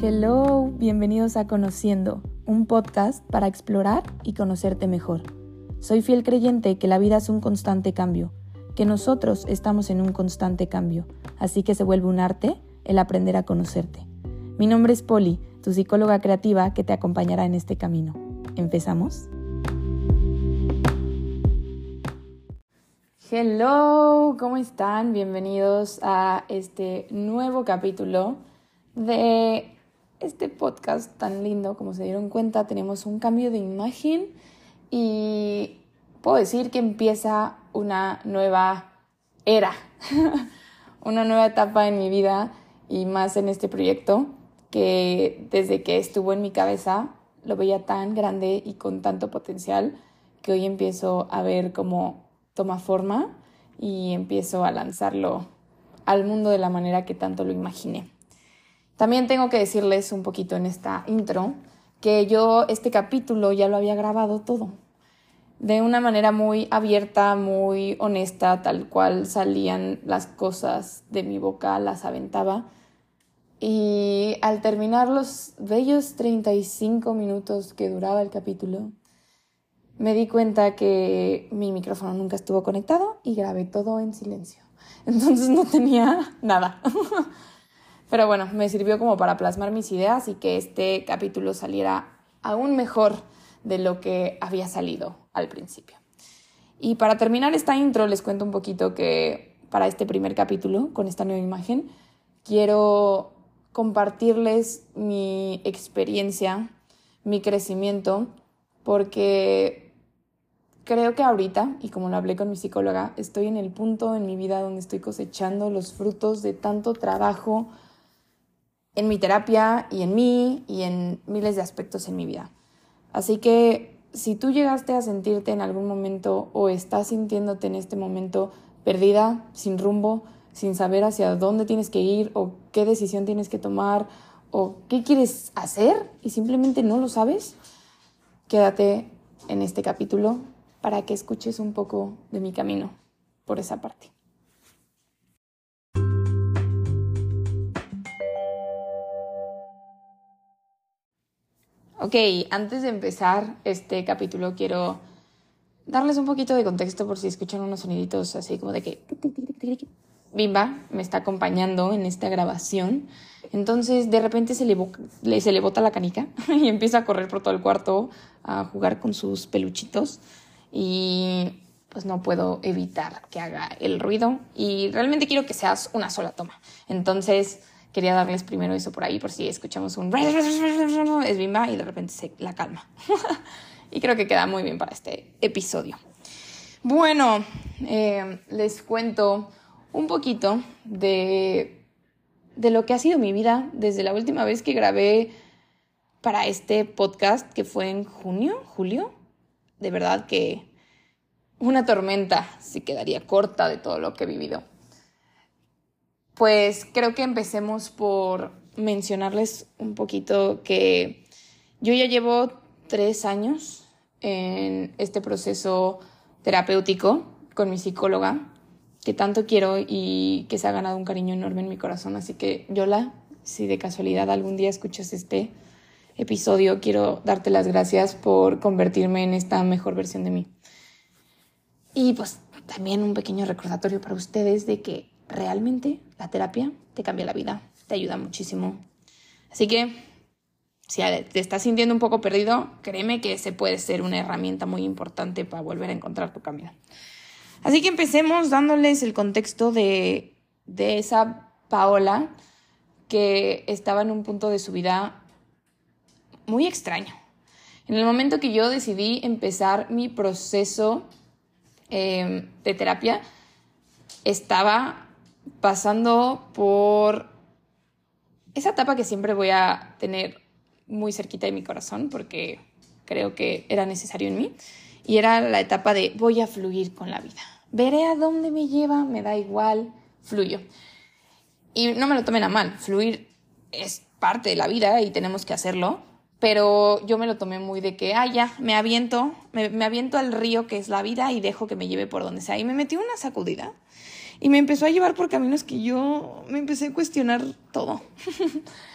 Hello, bienvenidos a Conociendo, un podcast para explorar y conocerte mejor. Soy fiel creyente que la vida es un constante cambio, que nosotros estamos en un constante cambio, así que se vuelve un arte el aprender a conocerte. Mi nombre es Poli, tu psicóloga creativa que te acompañará en este camino. ¿Empezamos? Hello, ¿cómo están? Bienvenidos a este nuevo capítulo de este podcast tan lindo. Como se dieron cuenta, tenemos un cambio de imagen y puedo decir que empieza una nueva era, una nueva etapa en mi vida y más en este proyecto que desde que estuvo en mi cabeza lo veía tan grande y con tanto potencial que hoy empiezo a ver cómo toma forma y empiezo a lanzarlo al mundo de la manera que tanto lo imaginé. También tengo que decirles un poquito en esta intro que yo este capítulo ya lo había grabado todo de una manera muy abierta, muy honesta, tal cual salían las cosas de mi boca, las aventaba. Y al terminar los bellos 35 minutos que duraba el capítulo, me di cuenta que mi micrófono nunca estuvo conectado y grabé todo en silencio. Entonces no tenía nada. Pero bueno, me sirvió como para plasmar mis ideas y que este capítulo saliera aún mejor de lo que había salido al principio. Y para terminar esta intro les cuento un poquito que para este primer capítulo, con esta nueva imagen, quiero compartirles mi experiencia, mi crecimiento, porque creo que ahorita, y como lo hablé con mi psicóloga, estoy en el punto en mi vida donde estoy cosechando los frutos de tanto trabajo en mi terapia y en mí y en miles de aspectos en mi vida. Así que si tú llegaste a sentirte en algún momento o estás sintiéndote en este momento perdida, sin rumbo, sin saber hacia dónde tienes que ir o qué decisión tienes que tomar o qué quieres hacer y simplemente no lo sabes, quédate en este capítulo para que escuches un poco de mi camino por esa parte. Ok, antes de empezar este capítulo quiero darles un poquito de contexto por si escuchan unos soniditos así como de que Bimba me está acompañando en esta grabación. Entonces de repente se le bota la canica y empieza a correr por todo el cuarto a jugar con sus peluchitos y pues no puedo evitar que haga el ruido y realmente quiero que seas una sola toma. Entonces quería darles primero eso por ahí por si escuchamos un es Bimba y de repente se la calma. Y creo que queda muy bien para este episodio. Bueno, les cuento un poquito de lo que ha sido mi vida desde la última vez que grabé para este podcast, que fue en julio. De verdad que una tormenta sí quedaría corta de todo lo que he vivido. Pues creo que empecemos por mencionarles un poquito que yo ya llevo 3 años en este proceso terapéutico con mi psicóloga, que tanto quiero y que se ha ganado un cariño enorme en mi corazón. Así que, Yola, si de casualidad algún día escuchas este episodio, quiero darte las gracias por convertirme en esta mejor versión de mí. Y pues también un pequeño recordatorio para ustedes de que realmente la terapia te cambia la vida, te ayuda muchísimo. Así que si te estás sintiendo un poco perdido, créeme que ese puede ser una herramienta muy importante para volver a encontrar tu camino. Así que empecemos dándoles el contexto de esa Paola que estaba en un punto de su vida muy extraño. En el momento que yo decidí empezar mi proceso de terapia, estaba pasando por esa etapa que siempre voy a tener muy cerquita de mi corazón porque creo que era necesario en mí, y era la etapa de voy a fluir con la vida. Veré a dónde me lleva, me da igual, fluyo. Y no me lo tomen a mal, fluir es parte de la vida y tenemos que hacerlo, pero yo me lo tomé muy de que, ya, me aviento al río que es la vida y dejo que me lleve por donde sea. Y me metí una sacudida y me empezó a llevar por caminos que yo me empecé a cuestionar todo.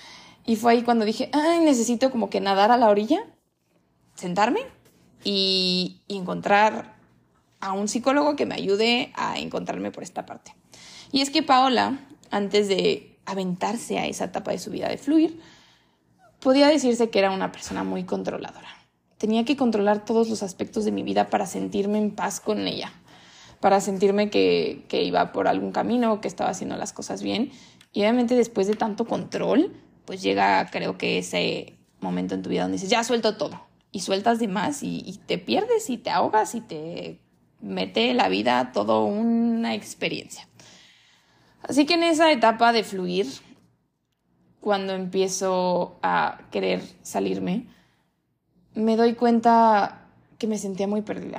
Y fue ahí cuando dije, ay, necesito como que nadar a la orilla, sentarme y encontrar a un psicólogo que me ayude a encontrarme por esta parte. Y es que Paola, antes de aventarse a esa etapa de su vida de fluir, podía decirse que era una persona muy controladora. Tenía que controlar todos los aspectos de mi vida para sentirme en paz con ella, para sentirme que iba por algún camino, que estaba haciendo las cosas bien. Y obviamente después de tanto control, pues llega, creo que ese momento en tu vida donde dices, ya suelto todo. Y sueltas de más y te pierdes y te ahogas y te mete la vida todo una experiencia. Así que en esa etapa de fluir, cuando empiezo a querer salirme, me doy cuenta que me sentía muy perdida,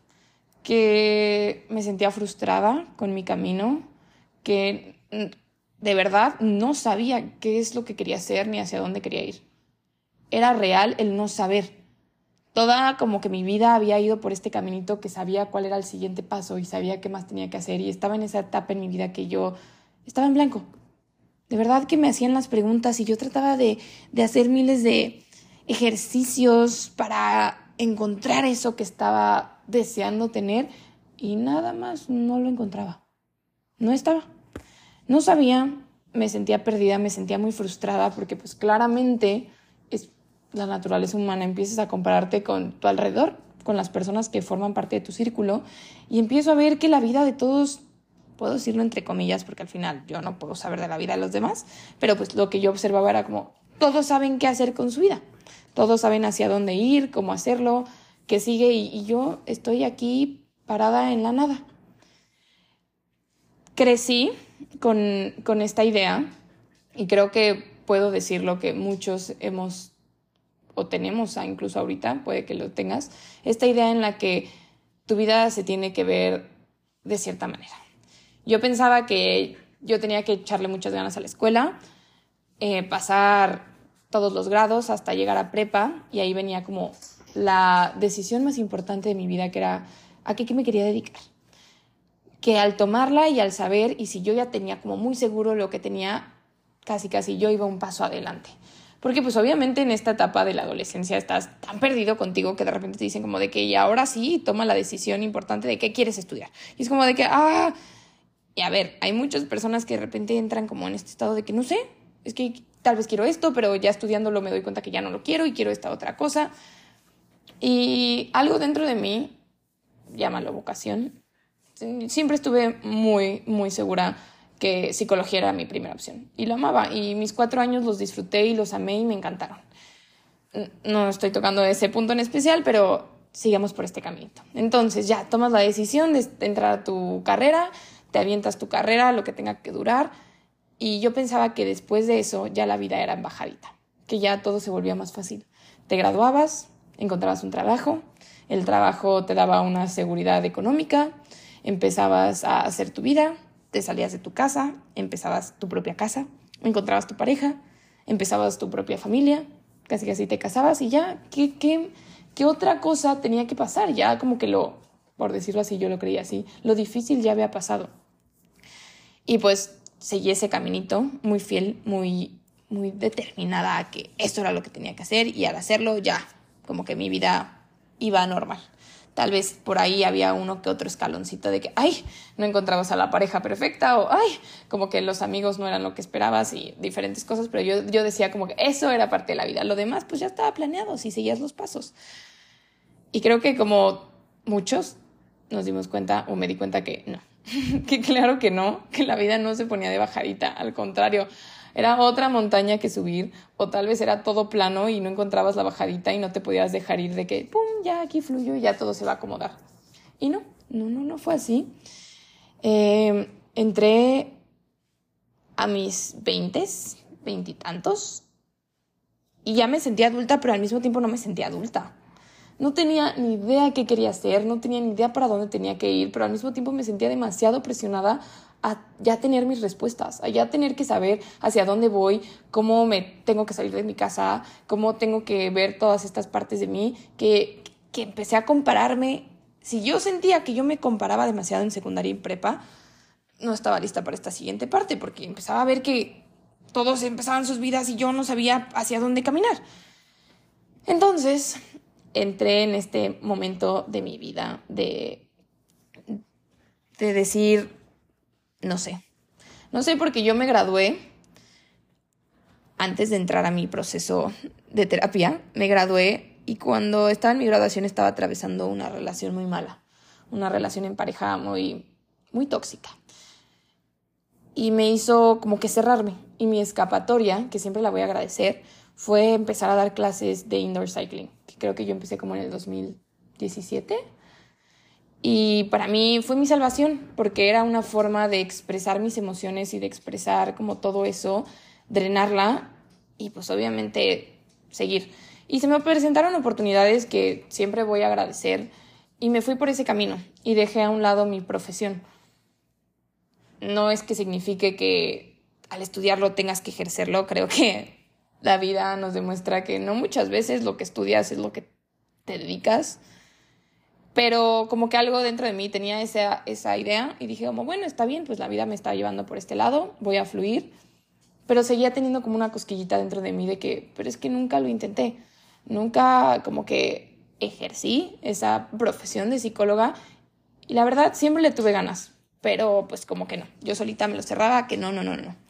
que me sentía frustrada con mi camino, que de verdad no sabía qué es lo que quería hacer ni hacia dónde quería ir. Era real el no saber. Toda como que mi vida había ido por este caminito que sabía cuál era el siguiente paso y sabía qué más tenía que hacer y estaba en esa etapa en mi vida que yo estaba en blanco. De verdad que me hacían las preguntas y yo trataba de hacer miles de ejercicios para encontrar eso que estaba deseando tener y nada más no lo encontraba. No estaba. No sabía, me sentía perdida, me sentía muy frustrada porque pues claramente es la naturaleza humana. Empiezas a compararte con tu alrededor, con las personas que forman parte de tu círculo y empiezo a ver que la vida de todos, puedo decirlo entre comillas porque al final yo no puedo saber de la vida de los demás, pero pues lo que yo observaba era como todos saben qué hacer con su vida, todos saben hacia dónde ir, cómo hacerlo, qué sigue y yo estoy aquí parada en la nada. Crecí con esta idea y creo que puedo decirlo que muchos hemos o tenemos incluso ahorita, puede que lo tengas, esta idea en la que tu vida se tiene que ver de cierta manera. Yo pensaba que yo tenía que echarle muchas ganas a la escuela, pasar todos los grados hasta llegar a prepa y ahí venía como la decisión más importante de mi vida, que era a qué me quería dedicar. Que al tomarla y al saber, y si yo ya tenía como muy seguro lo que tenía, casi yo iba un paso adelante. Porque pues obviamente en esta etapa de la adolescencia estás tan perdido contigo que de repente te dicen como de que y ahora sí toma la decisión importante de qué quieres estudiar. Y es como de que, y a ver, hay muchas personas que de repente entran como en este estado de que no sé, es que tal vez quiero esto, pero ya estudiándolo me doy cuenta que ya no lo quiero y quiero esta otra cosa. Y algo dentro de mí, llámalo vocación, siempre estuve muy, muy segura que psicología era mi primera opción. Y lo amaba. Y mis 4 años los disfruté y los amé y me encantaron. No estoy tocando ese punto en especial, pero sigamos por este caminito. Entonces ya tomas la decisión de entrar a tu carrera, te avientas tu carrera, lo que tenga que durar. Y yo pensaba que después de eso ya la vida era en bajadita, que ya todo se volvía más fácil. Te graduabas, encontrabas un trabajo, el trabajo te daba una seguridad económica, empezabas a hacer tu vida, te salías de tu casa, empezabas tu propia casa, encontrabas tu pareja, empezabas tu propia familia, casi te casabas y ya, ¿qué otra cosa tenía que pasar? Ya como que por decirlo así, yo lo creía así, lo difícil ya había pasado. Y pues seguí ese caminito muy fiel, muy, muy determinada a que esto era lo que tenía que hacer y al hacerlo ya, como que mi vida iba normal. Tal vez por ahí había uno que otro escaloncito de que, no encontrabas a la pareja perfecta o, como que los amigos no eran lo que esperabas y diferentes cosas, pero yo decía como que eso era parte de la vida. Lo demás pues ya estaba planeado si seguías los pasos. Y creo que como muchos nos dimos cuenta o me di cuenta que no, que claro que no, que la vida no se ponía de bajadita, al contrario, era otra montaña que subir o tal vez era todo plano y no encontrabas la bajadita y no te podías dejar ir de que pum, ya aquí fluyo y ya todo se va a acomodar. Y no fue así. Entré a mis 20 y tantos y ya me sentía adulta, pero al mismo tiempo no me sentía adulta. No tenía ni idea qué quería hacer, no tenía ni idea para dónde tenía que ir, pero al mismo tiempo me sentía demasiado presionada a ya tener mis respuestas, a ya tener que saber hacia dónde voy, cómo me tengo que salir de mi casa, cómo tengo que ver todas estas partes de mí, que empecé a compararme. Si yo sentía que yo me comparaba demasiado en secundaria y prepa, no estaba lista para esta siguiente parte, porque empezaba a ver que todos empezaban sus vidas y yo no sabía hacia dónde caminar. Entonces, entré en este momento de mi vida de decir, no sé porque yo me gradué antes de entrar a mi proceso de terapia. Me gradué y cuando estaba en mi graduación estaba atravesando una relación muy mala, una relación en pareja muy, muy tóxica. Y me hizo como que cerrarme. Y mi escapatoria, que siempre la voy a agradecer, fue empezar a dar clases de indoor cycling, que creo que yo empecé como en el 2017. Y para mí fue mi salvación, porque era una forma de expresar mis emociones y de expresar como todo eso, drenarla y pues obviamente seguir. Y se me presentaron oportunidades que siempre voy a agradecer y me fui por ese camino y dejé a un lado mi profesión. No es que signifique que al estudiarlo tengas que ejercerlo. Creo que la vida nos demuestra que no muchas veces lo que estudias es lo que te dedicas. Pero como que algo dentro de mí tenía esa idea y dije como, bueno, está bien, pues la vida me está llevando por este lado, voy a fluir. Pero seguía teniendo como una cosquillita dentro de mí de que, pero es que nunca lo intenté. Nunca como que ejercí esa profesión de psicóloga y la verdad siempre le tuve ganas. Pero pues como que no, yo solita me lo cerraba, que no.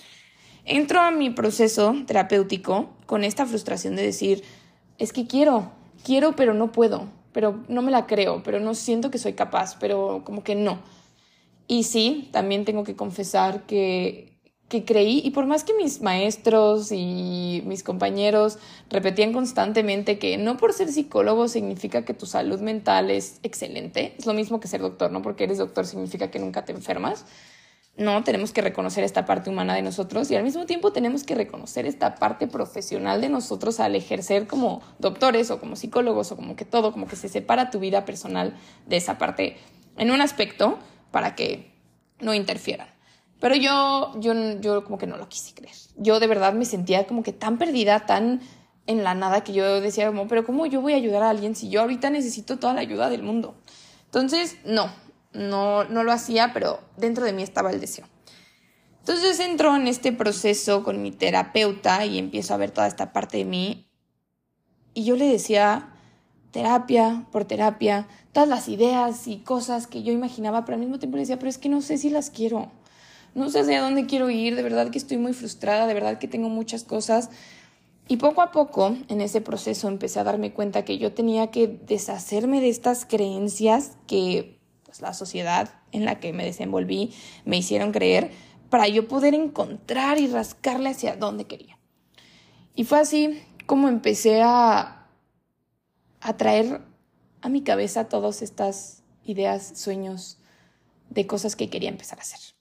Entro a mi proceso terapéutico con esta frustración de decir, es que quiero, pero no puedo, pero no me la creo, pero no siento que soy capaz, pero como que no. Y sí, también tengo que confesar que creí, y por más que mis maestros y mis compañeros repetían constantemente que no por ser psicólogo significa que tu salud mental es excelente, es lo mismo que ser doctor, no porque eres doctor significa que nunca te enfermas. No, tenemos que reconocer esta parte humana de nosotros y al mismo tiempo tenemos que reconocer esta parte profesional de nosotros al ejercer como doctores o como psicólogos o como que todo, como que se separa tu vida personal de esa parte en un aspecto para que no interfieran. Pero yo como que no lo quise creer. Yo de verdad me sentía como que tan perdida, tan en la nada, que yo decía como, pero ¿cómo yo voy a ayudar a alguien si yo ahorita necesito toda la ayuda del mundo? Entonces, no lo hacía, pero dentro de mí estaba el deseo. Entonces entro en este proceso con mi terapeuta y empiezo a ver toda esta parte de mí. Y yo le decía, terapia por terapia, todas las ideas y cosas que yo imaginaba, pero al mismo tiempo le decía, pero es que no sé si las quiero. No sé hacia dónde quiero ir, de verdad que estoy muy frustrada, de verdad que tengo muchas cosas. Y poco a poco, en ese proceso, empecé a darme cuenta que yo tenía que deshacerme de estas creencias que pues, la sociedad en la que me desenvolví me hicieron creer para yo poder encontrar y rascarle hacia dónde quería. Y fue así como empecé a traer a mi cabeza todas estas ideas, sueños de cosas que quería empezar a hacer.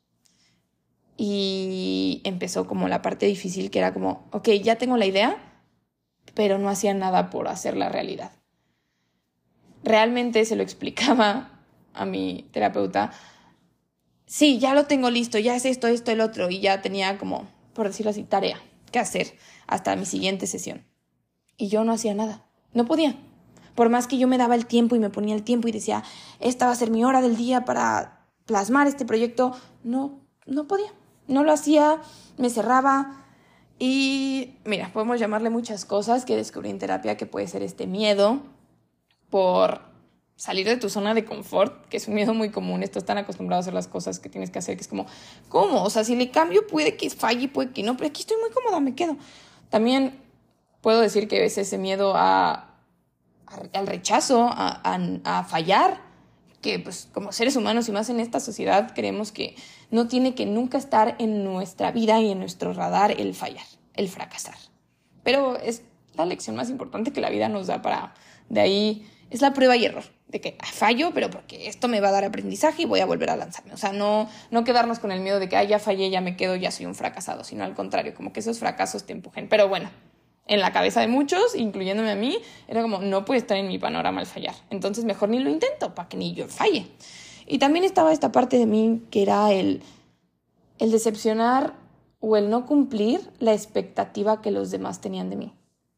Y empezó como la parte difícil, que era como, ok, ya tengo la idea, pero no hacía nada por hacerla realidad. Realmente se lo explicaba a mi terapeuta. Sí, ya lo tengo listo, ya es esto, el otro, y ya tenía como, por decirlo así, tarea que hacer hasta mi siguiente sesión. Y yo no hacía nada, no podía. Por más que yo me daba el tiempo y me ponía el tiempo y decía, esta va a ser mi hora del día para plasmar este proyecto, no podía. No lo hacía, me cerraba y mira, podemos llamarle muchas cosas que descubrí en terapia, que puede ser este miedo por salir de tu zona de confort, que es un miedo muy común. Estás tan acostumbrado a hacer las cosas que tienes que hacer que es como, ¿cómo? O sea, si le cambio puede que falle, puede que no, pero aquí estoy muy cómoda, me quedo. También puedo decir que es ese miedo al rechazo, a fallar, que pues como seres humanos y más en esta sociedad creemos que no tiene que nunca estar en nuestra vida y en nuestro radar el fallar, el fracasar. Pero es la lección más importante que la vida nos da para de ahí, es la prueba y error, de que fallo, pero porque esto me va a dar aprendizaje y voy a volver a lanzarme. O sea, no quedarnos con el miedo de que ya fallé, ya me quedo, ya soy un fracasado, sino al contrario, como que esos fracasos te empujen. Pero bueno, en la cabeza de muchos, incluyéndome a mí, era como, no puede estar en mi panorama el fallar. Entonces mejor ni lo intento para que ni yo falle. Y también estaba esta parte de mí que era el decepcionar o el no cumplir la expectativa que los demás tenían de mí.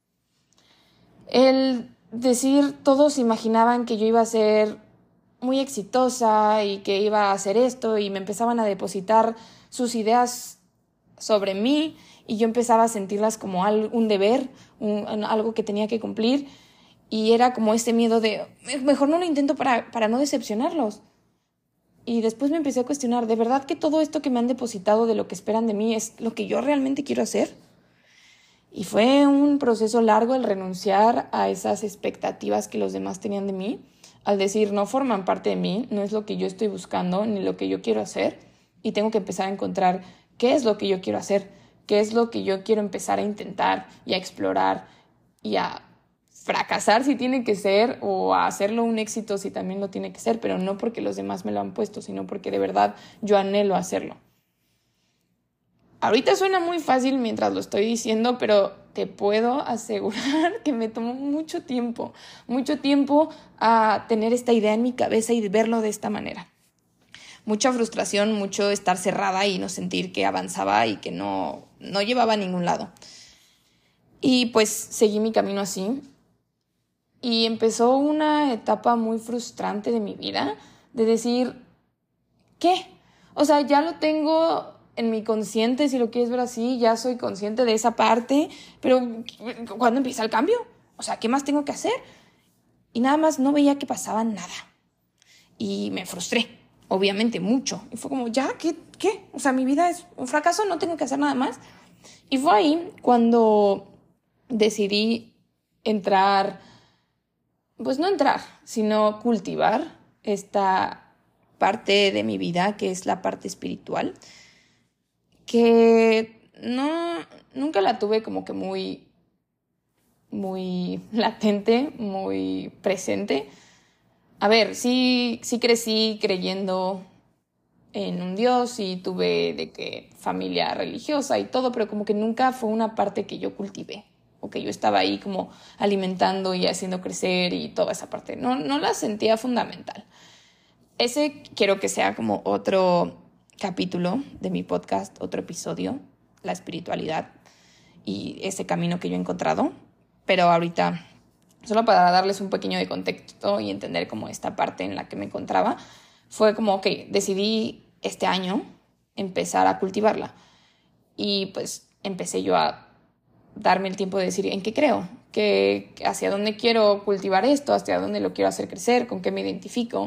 El decir, todos imaginaban que yo iba a ser muy exitosa y que iba a hacer esto y me empezaban a depositar sus ideas sobre mí y yo empezaba a sentirlas como un deber, algo que tenía que cumplir, y era como ese miedo de mejor no lo intento para no decepcionarlos. Y después me empecé a cuestionar, ¿de verdad que todo esto que me han depositado de lo que esperan de mí es lo que yo realmente quiero hacer? Y fue un proceso largo el renunciar a esas expectativas que los demás tenían de mí, al decir no forman parte de mí, no es lo que yo estoy buscando ni lo que yo quiero hacer, y tengo que empezar a encontrar qué es lo que yo quiero hacer, qué es lo que yo quiero empezar a intentar y a explorar y a fracasar si tiene que ser, o a hacerlo un éxito si también lo tiene que ser, pero no porque los demás me lo han puesto, sino porque de verdad yo anhelo hacerlo. Ahorita suena muy fácil mientras lo estoy diciendo, pero te puedo asegurar que me tomó mucho tiempo a tener esta idea en mi cabeza y verlo de esta manera. Mucha frustración, mucho estar cerrada y no sentir que avanzaba y que no llevaba a ningún lado. Y pues seguí mi camino así. Y empezó una etapa muy frustrante de mi vida, de decir, ¿qué? O sea, ya lo tengo en mi consciente, si lo quieres ver así, ya soy consciente de esa parte, pero ¿cuándo empieza el cambio? O sea, ¿qué más tengo que hacer? Y nada más no veía que pasaba nada. Y me frustré, obviamente, mucho. Y fue como, ¿ya? ¿Qué? O sea, mi vida es un fracaso, no tengo que hacer nada más. Y fue ahí cuando decidí sino cultivar esta parte de mi vida, que es la parte espiritual, que nunca la tuve como que muy latente, muy presente. A ver, sí crecí creyendo en un Dios y tuve de que familia religiosa y todo, pero como que nunca fue una parte que yo cultivé o que yo estaba ahí como alimentando y haciendo crecer, y toda esa parte. No la sentía fundamental. Ese quiero que sea como otro capítulo de mi podcast, otro episodio, la espiritualidad y ese camino que yo he encontrado. Pero ahorita, solo para darles un pequeño de contexto y entender como esta parte en la que me encontraba, fue como, ok, decidí este año empezar a cultivarla. Y pues empecé yo a darme el tiempo de decir en qué creo, hacia dónde quiero cultivar esto, hacia dónde lo quiero hacer crecer, con qué me identifico.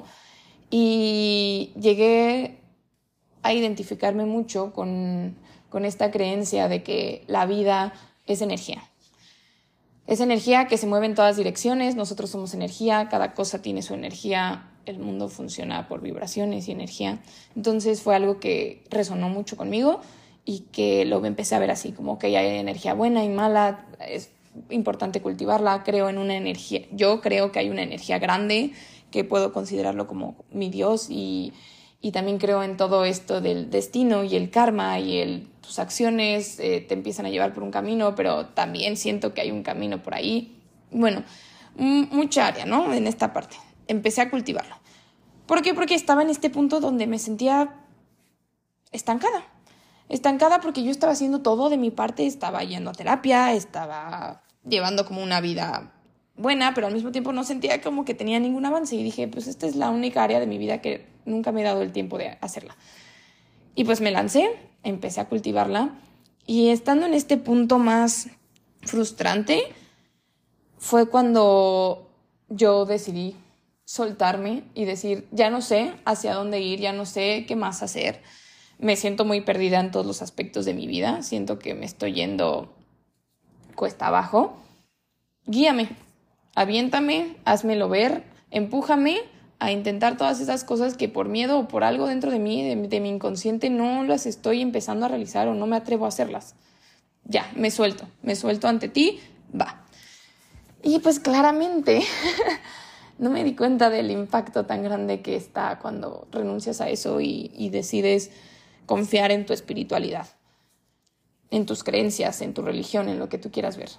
Y llegué a identificarme mucho con esta creencia de que la vida es energía. Es energía que se mueve en todas direcciones, nosotros somos energía, cada cosa tiene su energía, el mundo funciona por vibraciones y energía. Entonces fue algo que resonó mucho conmigo y que lo empecé a ver así, como que hay energía buena y mala, es importante cultivarla. Creo en una energía, yo creo que hay una energía grande que puedo considerarlo como mi Dios, y también creo en todo esto del destino y el karma y tus acciones te empiezan a llevar por un camino, pero también siento que hay un camino por ahí. Bueno, mucha área, ¿no? En esta parte. Empecé a cultivarlo. ¿Por qué? Porque estaba en este punto donde me sentía estancada. Estancada porque yo estaba haciendo todo de mi parte, estaba yendo a terapia, estaba llevando como una vida buena, pero al mismo tiempo no sentía como que tenía ningún avance, y dije, pues esta es la única área de mi vida que nunca me he dado el tiempo de hacerla. Y pues me lancé, empecé a cultivarla, y estando en este punto más frustrante fue cuando yo decidí soltarme y decir, ya no sé hacia dónde ir, ya no sé qué más hacer. Me siento muy perdida en todos los aspectos de mi vida, siento que me estoy yendo cuesta abajo. Guíame, aviéntame, házmelo ver, empújame a intentar todas esas cosas que por miedo o por algo dentro de mí, de mi inconsciente, no las estoy empezando a realizar o no me atrevo a hacerlas. Ya, me suelto ante ti, va. Y pues claramente no me di cuenta del impacto tan grande que está cuando renuncias a eso y decides confiar en tu espiritualidad, en tus creencias, en tu religión, en lo que tú quieras ver.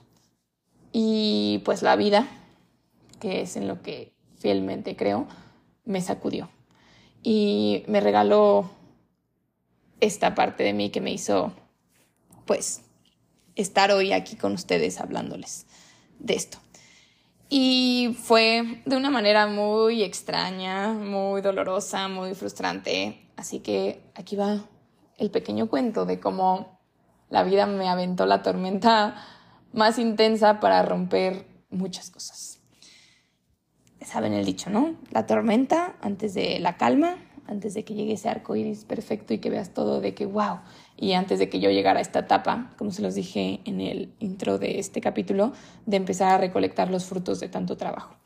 Y pues la vida, que es en lo que fielmente creo, me sacudió y me regaló esta parte de mí que me hizo pues estar hoy aquí con ustedes hablándoles de esto. Y fue de una manera muy extraña, muy dolorosa, muy frustrante. Así que aquí va el pequeño cuento de cómo la vida me aventó la tormenta más intensa para romper muchas cosas. Saben el dicho, ¿no? La tormenta antes de la calma, antes de que llegue ese arco iris perfecto y que veas todo de que wow. Y antes de que yo llegara a esta etapa, como se los dije en el intro de este capítulo, de empezar a recolectar los frutos de tanto trabajo.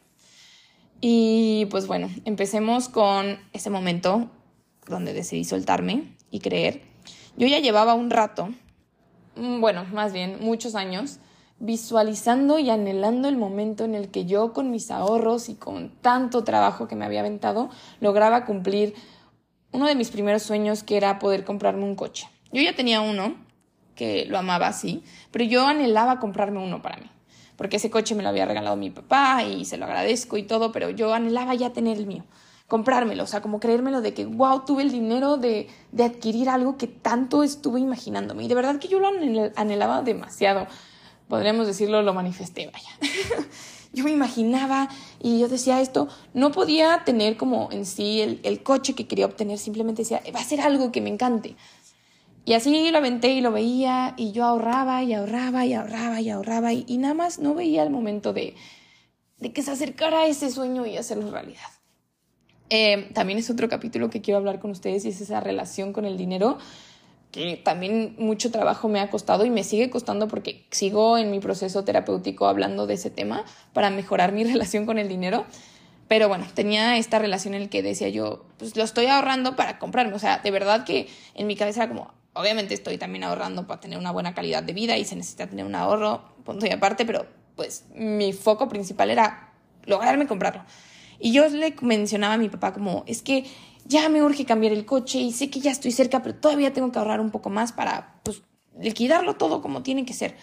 Y pues bueno, empecemos con ese momento donde decidí soltarme y creer. Yo ya llevaba un rato, bueno, más bien muchos años, visualizando y anhelando el momento en el que yo con mis ahorros y con tanto trabajo que me había aventado lograba cumplir uno de mis primeros sueños, que era poder comprarme un coche. Yo ya tenía uno, que lo amaba así, pero yo anhelaba comprarme uno para mí, porque ese coche me lo había regalado mi papá y se lo agradezco y todo, pero yo anhelaba ya tener el mío, comprármelo, o sea, como creérmelo de que wow, tuve el dinero de adquirir algo que tanto estuve imaginándome, y de verdad que yo lo anhelaba demasiado. Podríamos decirlo, lo manifesté, vaya. Yo me imaginaba y yo decía esto, no podía tener como en sí el coche que quería obtener, simplemente decía, va a ser algo que me encante. Y así lo aventé y lo veía y yo ahorraba y ahorraba y ahorraba y ahorraba y nada más no veía el momento de que se acercara a ese sueño y hacerlo realidad. También es otro capítulo que quiero hablar con ustedes, y es esa relación con el dinero, que también mucho trabajo me ha costado y me sigue costando porque sigo en mi proceso terapéutico hablando de ese tema para mejorar mi relación con el dinero. Pero bueno, tenía esta relación en la que decía yo, pues lo estoy ahorrando para comprarme. O sea, de verdad que en mi cabeza era como, obviamente estoy también ahorrando para tener una buena calidad de vida y se necesita tener un ahorro, punto y aparte, pero pues mi foco principal era lograrme comprarlo. Y yo le mencionaba a mi papá como, es que ya me urge cambiar el coche y sé que ya estoy cerca, pero todavía tengo que ahorrar un poco más para pues liquidarlo todo como tiene que ser.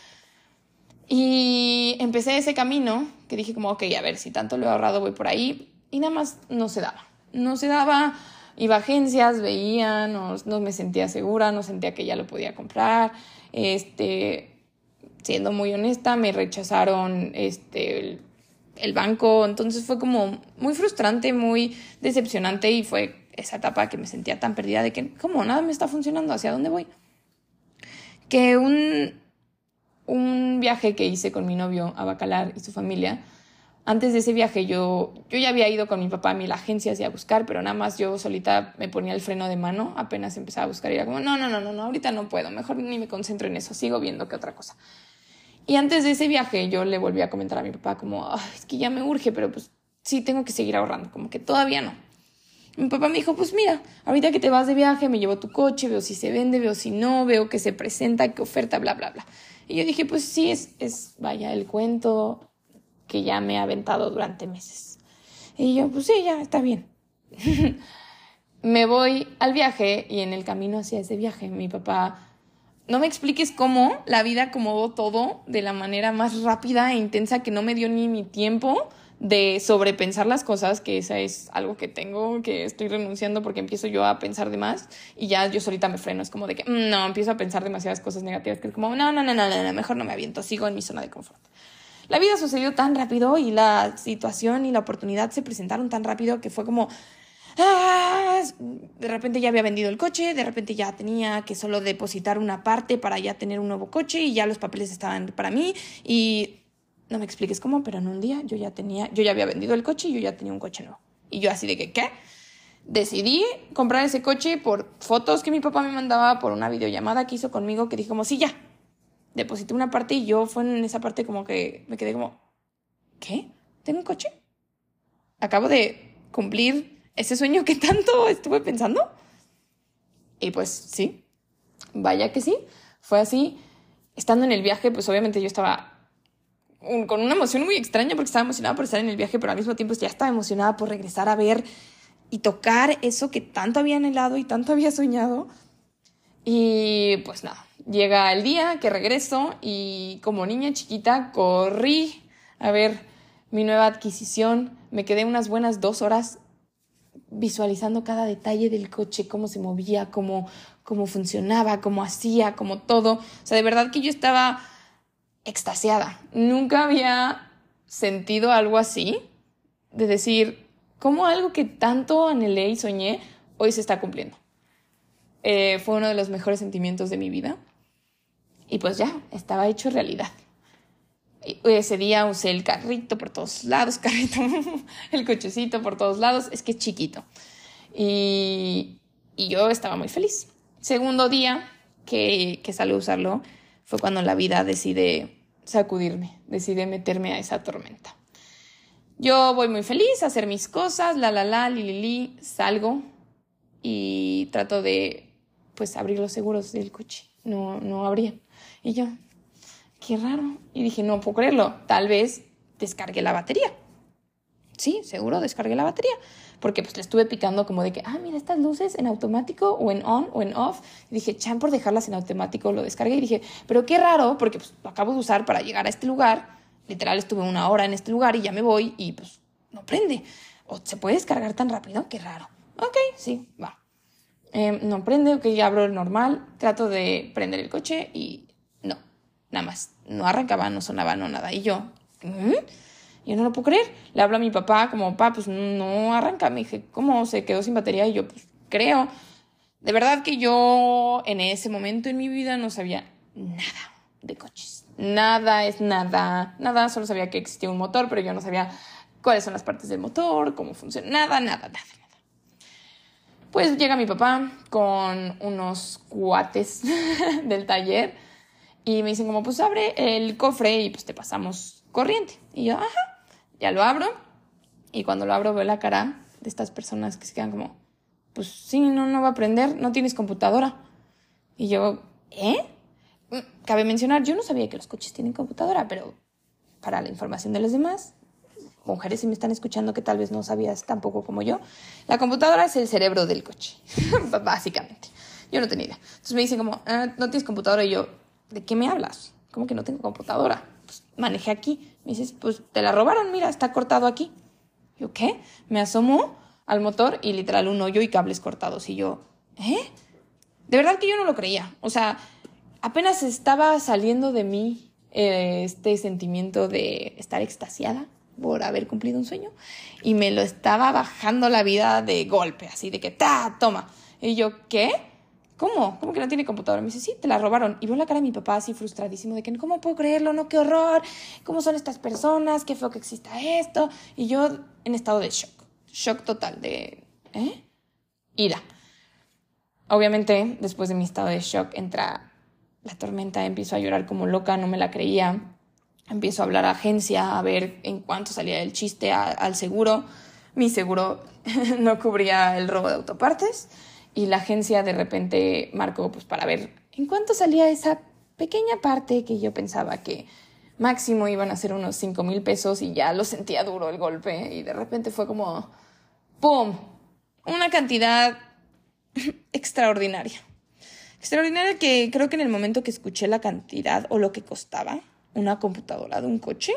Y empecé ese camino que dije como, ok, a ver, si tanto lo he ahorrado voy por ahí, y nada más no se daba. No se daba, iba a agencias, veía, no me sentía segura, no sentía que ya lo podía comprar. Siendo muy honesta, me rechazaron el banco, entonces fue como muy frustrante, muy decepcionante, y fue esa etapa que me sentía tan perdida de que, ¿cómo? Nada me está funcionando, ¿hacia dónde voy? Que un viaje que hice con mi novio a Bacalar y su familia, antes de ese viaje yo ya había ido con mi papá a mil agencias y a buscar, pero nada más yo solita me ponía el freno de mano, apenas empezaba a buscar y era como, no, ahorita no puedo, mejor ni me concentro en eso, sigo viendo que otra cosa. Y antes de ese viaje yo le volví a comentar a mi papá como, es que ya me urge, pero pues sí tengo que seguir ahorrando, como que todavía no. Mi papá me dijo, pues mira, ahorita que te vas de viaje me llevo tu coche, veo si se vende, veo si no, veo que se presenta, qué oferta, bla, bla, bla. Y yo dije, pues sí, vaya, el cuento que ya me ha aventado durante meses. Y yo, pues sí, ya, está bien. Me voy al viaje y en el camino hacia ese viaje mi papá, no me expliques cómo la vida acomodó todo de la manera más rápida e intensa, que no me dio ni mi tiempo de sobrepensar las cosas, que esa es algo que tengo, que estoy renunciando porque empiezo yo a pensar de más y ya yo solita me freno. Es como de que no, empiezo a pensar demasiadas cosas negativas que es como no, mejor no me aviento, sigo en mi zona de confort. La vida sucedió tan rápido y la situación y la oportunidad se presentaron tan rápido que fue como de repente ya había vendido el coche, de repente ya tenía que solo depositar una parte para ya tener un nuevo coche y ya los papeles estaban para mí, y no me expliques cómo, pero en un día yo ya había vendido el coche y yo ya tenía un coche nuevo. Y yo así de que, ¿qué? Decidí comprar ese coche por fotos que mi papá me mandaba, por una videollamada que hizo conmigo, que dije como, sí, ya. Deposité una parte y yo fue en esa parte como que me quedé como, ¿qué? ¿Tengo un coche? Acabo de cumplir ese sueño que tanto estuve pensando. Y pues sí, vaya que sí, fue así. Estando en el viaje, pues obviamente yo estaba con una emoción muy extraña porque estaba emocionada por estar en el viaje, pero al mismo tiempo ya estaba emocionada por regresar a ver y tocar eso que tanto había anhelado y tanto había soñado. Y pues nada, llega el día que regreso y como niña chiquita corrí a ver mi nueva adquisición. Me quedé unas buenas 2 horas visualizando cada detalle del coche, cómo se movía, cómo funcionaba, cómo hacía, cómo todo. O sea, de verdad que yo estaba extasiada. Nunca había sentido algo así, de decir, cómo algo que tanto anhelé y soñé, hoy se está cumpliendo. Fue uno de los mejores sentimientos de mi vida. Y pues ya, estaba hecho realidad. Ese día usé el carrito por todos lados, el cochecito por todos lados, es que es chiquito. Y yo estaba muy feliz. Segundo día que salí a usarlo fue cuando la vida decide sacudirme, decide meterme a esa tormenta. Yo voy muy feliz a hacer mis cosas, li, salgo y trato de, pues, abrir los seguros del coche. No abrían. Y yo, qué raro. Y dije, no puedo creerlo. Tal vez descargué la batería. Sí, seguro descargué la batería. Porque pues le estuve picando como de que, mira estas luces en automático o en on o en off. Y dije, chan, por dejarlas en automático lo descargué. Y dije, pero qué raro, porque pues lo acabo de usar para llegar a este lugar. Literal estuve 1 hora en este lugar y ya me voy y pues no prende. O se puede descargar tan rápido, qué raro. Ok, sí, va. No prende, ok, ya abro el normal. Trato de prender el coche y no, nada más. No arrancaba, no sonaba, no nada. Y yo, yo no lo puedo creer. Le hablo a mi papá como, papá, pues no arranca. Me dije, ¿cómo se quedó sin batería? Y yo, pues creo. De verdad que yo en ese momento en mi vida no sabía nada de coches. Nada es nada. Nada, solo sabía que existía un motor, pero yo no sabía cuáles son las partes del motor, cómo funciona. Nada. Pues llega mi papá con unos cuates del taller y me dicen como, pues abre el cofre y pues te pasamos corriente. Y yo, ya lo abro. Y cuando lo abro veo la cara de estas personas que se quedan como, pues sí, no va a prender, no tienes computadora. Y yo, Cabe mencionar, yo no sabía que los coches tienen computadora, pero para la información de los demás, mujeres si me están escuchando que tal vez no sabías tampoco como yo, la computadora es el cerebro del coche, básicamente. Yo no tenía idea. Entonces me dicen como, ¿no tienes computadora? Y yo, ¿de qué me hablas? ¿Cómo que no tengo computadora? Pues manejé aquí. Me dices, pues te la robaron, mira, está cortado aquí. Yo, ¿qué? Me asomo al motor y literal un hoyo y cables cortados. Y yo, De verdad que yo no lo creía. O sea, apenas estaba saliendo de mí este sentimiento de estar extasiada por haber cumplido un sueño y me lo estaba bajando la vida de golpe, así de que toma. Y yo, ¿qué? ¿Cómo? ¿Cómo que no tiene computadora? Me dice, sí, te la robaron. Y veo la cara de mi papá así frustradísimo de que, ¿cómo puedo creerlo? No, qué horror. ¿Cómo son estas personas? Qué feo que exista esto. Y yo en estado de shock. Shock total de, ira. Obviamente, después de mi estado de shock, entra la tormenta, empiezo a llorar como loca, no me la creía. Empiezo a hablar a agencia, a ver en cuánto salía el chiste al seguro. Mi seguro no cubría el robo de autopartes. Y la agencia de repente marcó pues, para ver en cuánto salía esa pequeña parte que yo pensaba que máximo iban a ser unos 5,000 pesos y ya lo sentía duro el golpe. Y de repente fue como ¡pum! Una cantidad extraordinaria. Extraordinaria que creo que en el momento que escuché la cantidad o lo que costaba una computadora de un coche,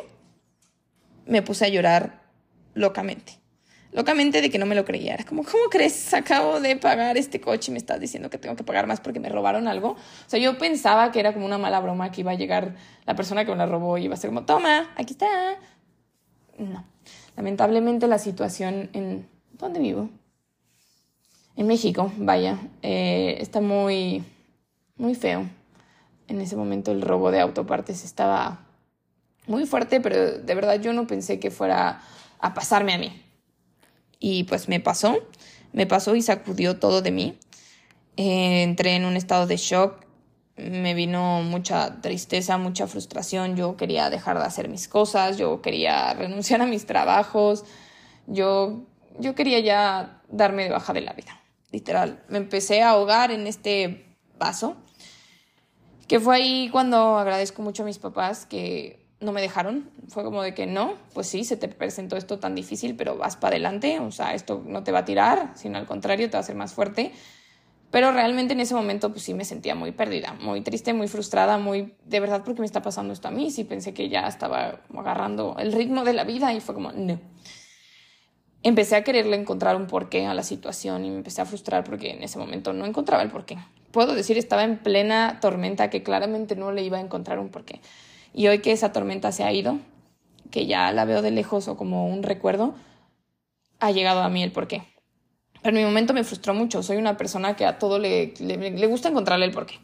me puse a llorar locamente. Locamente de que no me lo creía. Era como, ¿cómo crees? Acabo de pagar este coche y me estás diciendo que tengo que pagar más porque me robaron algo. O sea, yo pensaba que era como una mala broma, que iba a llegar la persona que me la robó y iba a ser como, toma, aquí está. No. Lamentablemente la situación en... ¿Dónde vivo? En México, vaya. Está muy, muy feo. En ese momento el robo de autopartes estaba muy fuerte, pero de verdad yo no pensé que fuera a pasarme a mí. Y pues me pasó y sacudió todo de mí. Entré en un estado de shock, me vino mucha tristeza, mucha frustración. Yo quería dejar de hacer mis cosas, yo quería renunciar a mis trabajos, yo quería ya darme de baja de la vida. Literal, me empecé a ahogar en este vaso, que fue ahí cuando agradezco mucho a mis papás que no me dejaron. Fue como de que no, pues sí, se te presentó esto tan difícil, pero vas para adelante, o sea, esto no te va a tirar, sino al contrario, te va a hacer más fuerte. Pero realmente en ese momento pues sí me sentía muy perdida, muy triste, muy frustrada, muy de verdad, ¿por qué me está pasando esto a mí? Sí pensé que ya estaba como agarrando el ritmo de la vida y fue como, no. Empecé a quererle encontrar un porqué a la situación y me empecé a frustrar porque en ese momento no encontraba el porqué. Puedo decir, estaba en plena tormenta que claramente no le iba a encontrar un porqué. Y hoy que esa tormenta se ha ido, que ya la veo de lejos o como un recuerdo, ha llegado a mí el porqué. Pero en mi momento me frustró mucho. Soy una persona que a todo le gusta encontrarle el porqué.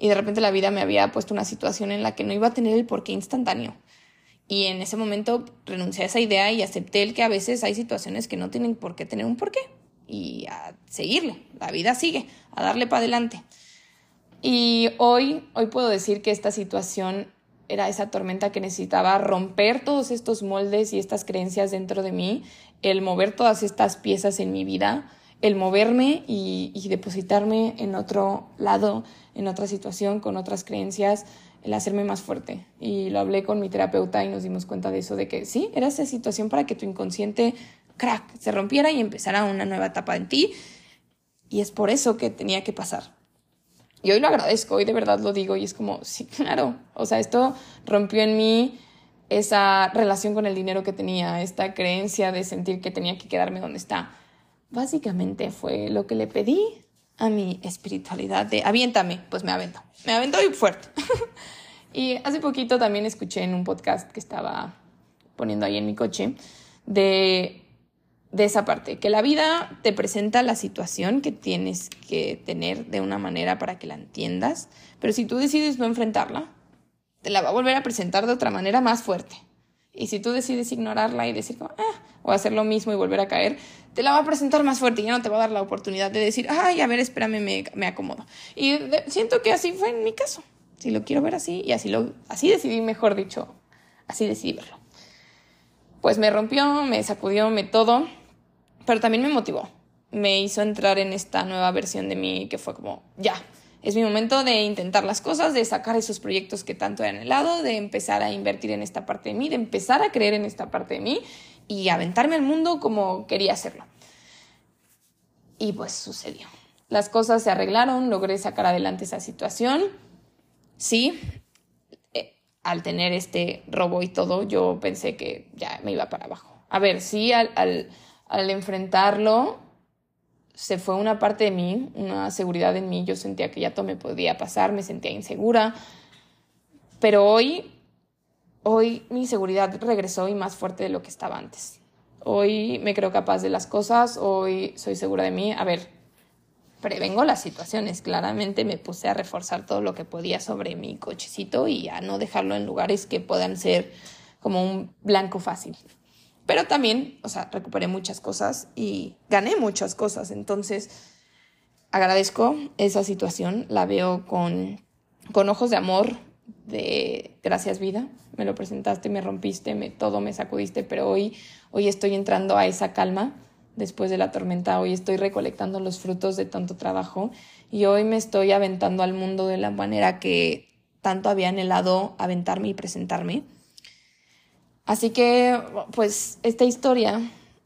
y de repente la vida me había puesto una situación en la que no iba a tener el porqué instantáneo. Y en ese momento renuncié a esa idea y acepté el que a veces hay situaciones que no tienen por qué tener un porqué. Y a seguirle, la vida sigue, a darle para adelante. Y hoy puedo decir que esta situación era esa tormenta que necesitaba romper todos estos moldes y estas creencias dentro de mí, el mover todas estas piezas en mi vida, el moverme y depositarme en otro lado, en otra situación, con otras creencias, el hacerme más fuerte. Y lo hablé con mi terapeuta y nos dimos cuenta de eso, de que sí, era esa situación para que tu inconsciente, crack, se rompiera y empezara una nueva etapa en ti. Y es por eso que tenía que pasar. Y hoy lo agradezco, hoy de verdad lo digo y es como, sí, claro. O sea, esto rompió en mí esa relación con el dinero que tenía, esta creencia de sentir que tenía que quedarme donde está. Básicamente fue lo que le pedí a mi espiritualidad de aviéntame, pues me aventó y fuerte. Y hace poquito también escuché en un podcast que estaba poniendo ahí en mi coche de esa parte, que la vida te presenta la situación que tienes que tener de una manera para que la entiendas, pero si tú decides no enfrentarla, te la va a volver a presentar de otra manera más fuerte. Y si tú decides ignorarla y decir o hacer lo mismo y volver a caer, te la va a presentar más fuerte y ya no te va a dar la oportunidad de decir, ay, a ver, espérame, me acomodo. Y siento que así fue en mi caso. Si lo quiero ver así, y así decidí, mejor dicho, así decidí verlo. Pues me rompió, me sacudió, todo, pero también me motivó. Me hizo entrar en esta nueva versión de mí que fue como, ya, es mi momento de intentar las cosas, de sacar esos proyectos que tanto he anhelado, de empezar a invertir en esta parte de mí, de empezar a creer en esta parte de mí y aventarme al mundo como quería hacerlo. Y pues sucedió. Las cosas se arreglaron, logré sacar adelante esa situación. Sí, al tener este robo y todo, yo pensé que ya me iba para abajo. A ver, sí, al enfrentarlo, se fue una parte de mí, una seguridad en mí. Yo sentía que ya todo me podía pasar, me sentía insegura. Pero hoy mi seguridad regresó y más fuerte de lo que estaba antes. Hoy me creo capaz de las cosas, hoy soy segura de mí. A ver, prevengo las situaciones. Claramente me puse a reforzar todo lo que podía sobre mi cochecito y a no dejarlo en lugares que puedan ser como un blanco fácil. Pero también, recuperé muchas cosas y gané muchas cosas. Entonces, agradezco esa situación. La veo con ojos de amor, de gracias vida. Me lo presentaste, me rompiste, todo me sacudiste, pero hoy estoy entrando a esa calma después de la tormenta. Hoy estoy recolectando los frutos de tanto trabajo y hoy me estoy aventando al mundo de la manera que tanto había anhelado aventarme y presentarme. Así que, pues, esta historia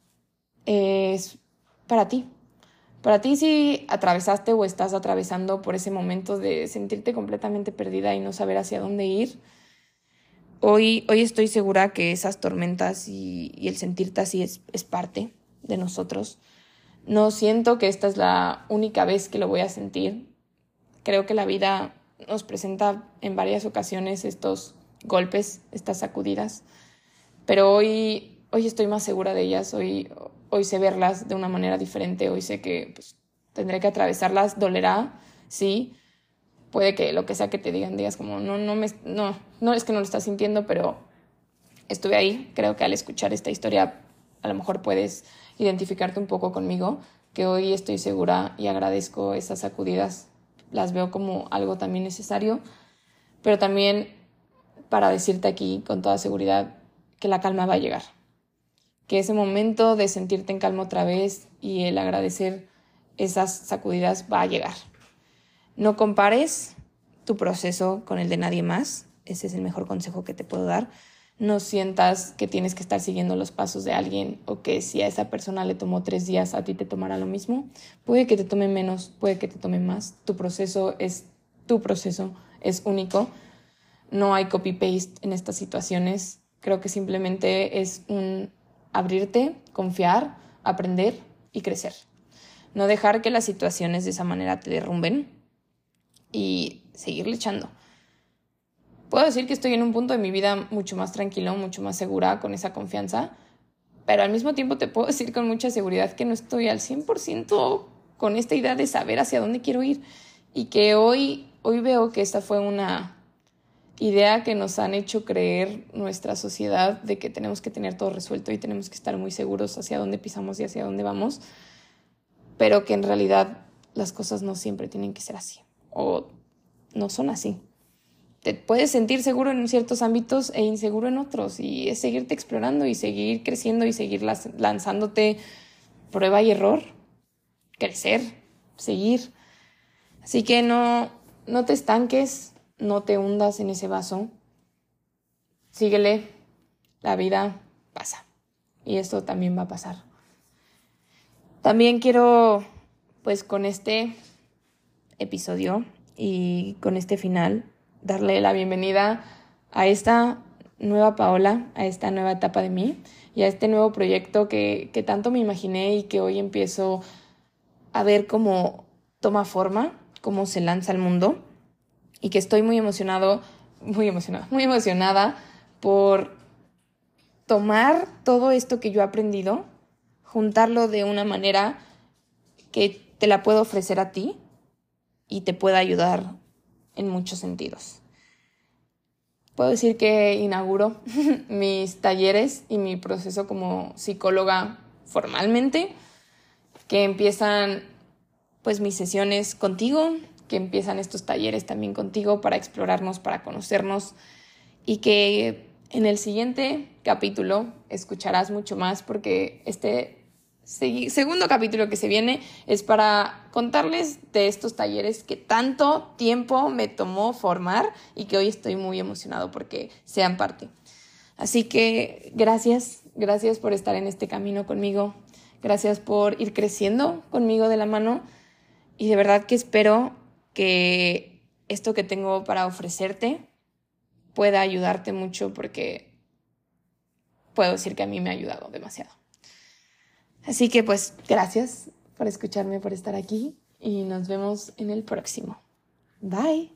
es para ti. Para ti si atravesaste o estás atravesando por ese momento de sentirte completamente perdida y no saber hacia dónde ir, hoy estoy segura que esas tormentas y el sentirte así es parte de nosotros. No siento que esta es la única vez que lo voy a sentir. Creo que la vida nos presenta en varias ocasiones estos golpes, estas sacudidas. Pero hoy estoy más segura de ellas, hoy sé verlas de una manera diferente, hoy sé que pues, tendré que atravesarlas, dolerá, sí, puede que lo que sea que te digas como no es que no lo estás sintiendo, pero estuve ahí. Creo que al escuchar esta historia a lo mejor puedes identificarte un poco conmigo, que hoy estoy segura y agradezco esas sacudidas, las veo como algo también necesario, pero también para decirte aquí con toda seguridad que la calma va a llegar, que ese momento de sentirte en calma otra vez y el agradecer esas sacudidas va a llegar. No compares tu proceso con el de nadie más, ese es el mejor consejo que te puedo dar. No sientas que tienes que estar siguiendo los pasos de alguien o que si a esa persona le tomó 3 días, a ti te tomará lo mismo. Puede que te tome menos, puede que te tome más. Tu proceso es único. No hay copy-paste en estas situaciones. Creo que simplemente es un abrirte, confiar, aprender y crecer. No dejar que las situaciones de esa manera te derrumben y seguirle echando. Puedo decir que estoy en un punto de mi vida mucho más tranquilo, mucho más segura, con esa confianza, pero al mismo tiempo te puedo decir con mucha seguridad que no estoy al 100% con esta idea de saber hacia dónde quiero ir y que hoy hoy veo que esta fue una idea que nos han hecho creer nuestra sociedad de que tenemos que tener todo resuelto y tenemos que estar muy seguros hacia dónde pisamos y hacia dónde vamos, pero que en realidad las cosas no siempre tienen que ser así o no son así. Te puedes sentir seguro en ciertos ámbitos e inseguro en otros, y es seguirte explorando y seguir creciendo y seguir lanzándote prueba y error, crecer, seguir. Así que no te estanques, no te hundas en ese vaso. Síguele, la vida pasa y esto también va a pasar. También quiero, pues con este episodio y con este final, darle la bienvenida a esta nueva Paola, a esta nueva etapa de mí y a este nuevo proyecto que tanto me imaginé y que hoy empiezo a ver cómo toma forma, cómo se lanza al mundo, y que estoy muy emocionada por tomar todo esto que yo he aprendido, juntarlo de una manera que te la puedo ofrecer a ti y te pueda ayudar en muchos sentidos. Puedo decir que inauguro mis talleres y mi proceso como psicóloga formalmente, que empiezan pues mis sesiones contigo, que empiezan estos talleres también contigo para explorarnos, para conocernos, y que en el siguiente capítulo escucharás mucho más, porque este segundo capítulo que se viene es para contarles de estos talleres que tanto tiempo me tomó formar y que hoy estoy muy emocionado porque sean parte. Así que gracias por estar en este camino conmigo, gracias por ir creciendo conmigo de la mano, y de verdad que espero que esto que tengo para ofrecerte pueda ayudarte mucho, porque puedo decir que a mí me ha ayudado demasiado. Así que pues gracias por escucharme, por estar aquí, y nos vemos en el próximo. Bye.